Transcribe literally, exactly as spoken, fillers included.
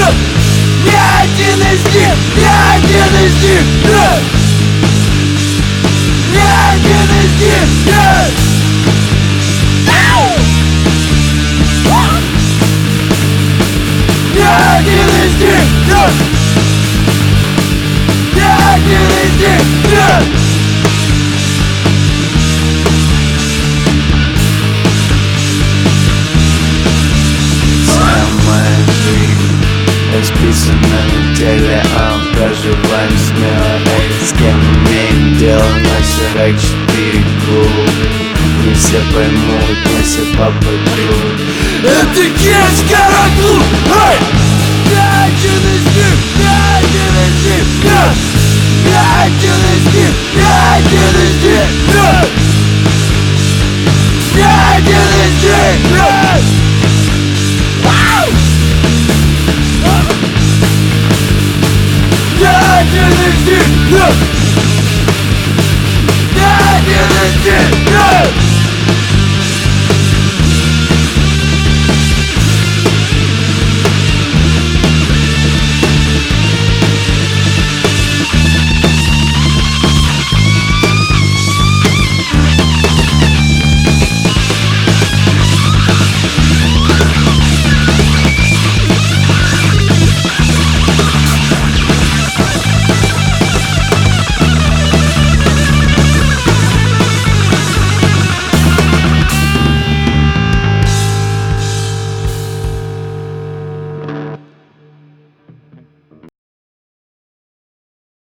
Ни один из них, ни один из них, ни один из них, ни один из них, ни один из них. Самая жизнь расписана на теле, а проживаем смело. Эй, с кем имеем дело, на сорок четыре клуб. Не все поймут, не все попадут. Это Киевский Караклуб! Эй! Ни один из них, ни один из них, ни один из них, ни один из них, ни один из них. Ни один из них, ни один из них.